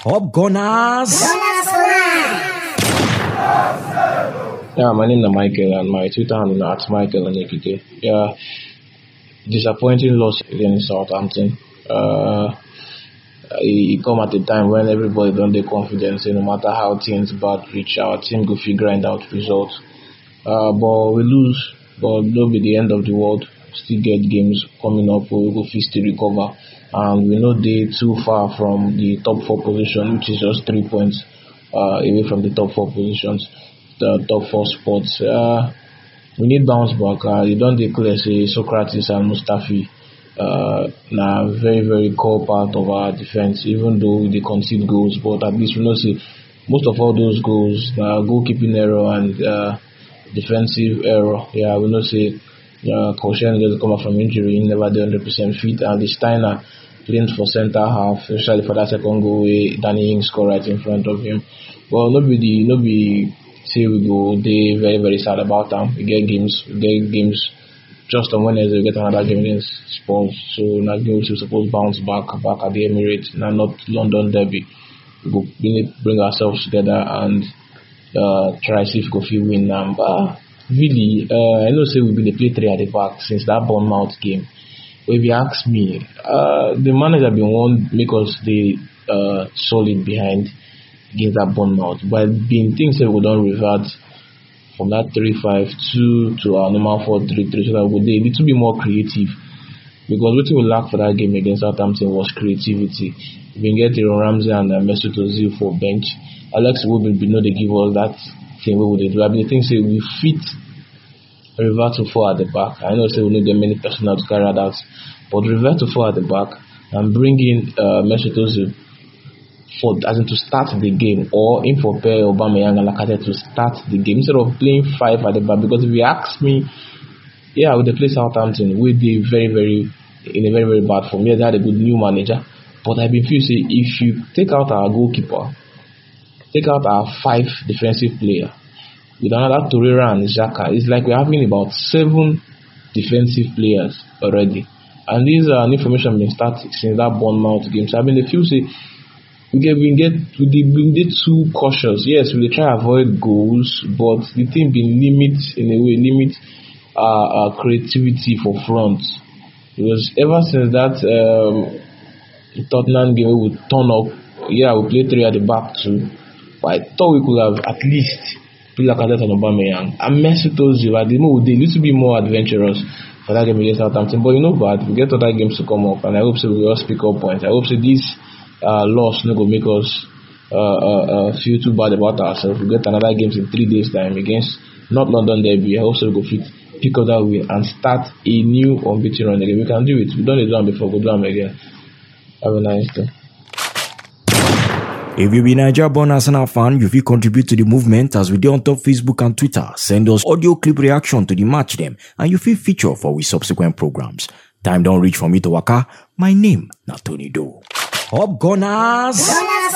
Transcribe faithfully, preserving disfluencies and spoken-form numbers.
Top Gunners! Yeah, my name is Michael and my Twitter handle is at Michael and A P K. Yeah, disappointing loss against Southampton. Uh, it come at a time when everybody don't have confidence, so no matter how things bad reach, our team go figure grind out results. Uh, but we lose, but no be the end of the world. Still get games coming up, we go fit to recover, and we know they too far from the top four position, which is just three points uh, away from the top four positions, the top four spots. Uh, we need bounce back. Uh, you don't declare say Socrates and Mustafi uh, now very very core part of our defense, even though they concede goals, but at least we know say most of all those goals uh, goalkeeping error and uh, defensive error. Yeah, we know say uh, Koscielny just come up from injury, he never did one hundred percent fit, and the Steiner playing for centre half, especially for that second goal where Danny Ings scored right in front of him. Well, not be the not be say we go they very very sad about them. We get games, we get games just on Wednesday. We get another game against Spurs, so now game we're supposed to bounce back back at the Emirates, now not London derby. We go bring, bring ourselves together and uh, try see if we can win them. But really, uh, I know say we've been a play three at the back since that Bournemouth game. But if you ask me, uh, the manager been one make us stay uh, solid behind against that Bournemouth. But being things that we don't revert from that three five two to our normal four three three, so that we be a little bit more creative. Because what we lack for that game against Southampton was creativity. We been get Aaron Ramsey and uh, Mesut Ozil for bench. Alex Wood will be know they give us that thing we would do. I mean, the thing say we fit revert to four at the back. I know say we need many personnel to carry that out, but revert to four at the back and bring in uh, Mesut Ozil for as in to start the game, or in for Pierre Aubameyang and Lacazette to start the game instead of playing five at the back. Because if you ask me, yeah, with the play Southampton, we be very very in a very very bad form. Yeah, they had a good new manager, but I been feel say if you take out our goalkeeper, take out our five defensive player, with another Torreira and Xhaka, it's like we're having about seven defensive players already. And these are uh, information been started since that Bournemouth game. So I mean, the few say we get we get we been get too cautious. Yes, we try to avoid goals, but the team been limit in a way limit our, our creativity for front. Because ever since that um, Tottenham game, we would turn up. Yeah, we play three at the back too. But I thought we could have at least played Lacazette and Aubameyang and Mesut Ozil at the moment. They need to be more adventurous for that game against Southampton. But you know, but we get other games to come up, and I hope so we will pick up points. I hope so this uh, loss no go make us uh, uh, uh, feel too bad about ourselves. We get another games in three days time against not London derby. I hope so we go fit pick up that win and start a new unbeaten run again. We can do it. We done it done before. Go do them again. Have a nice day. If you be Niger born Arsenal fan, you will contribute to the movement as we do on top Facebook and Twitter. Send us audio clip reaction to the match them, and you feel feature for we subsequent programs. Time don't reach for me to waka. My name, not Tony Doe. Top Gunners!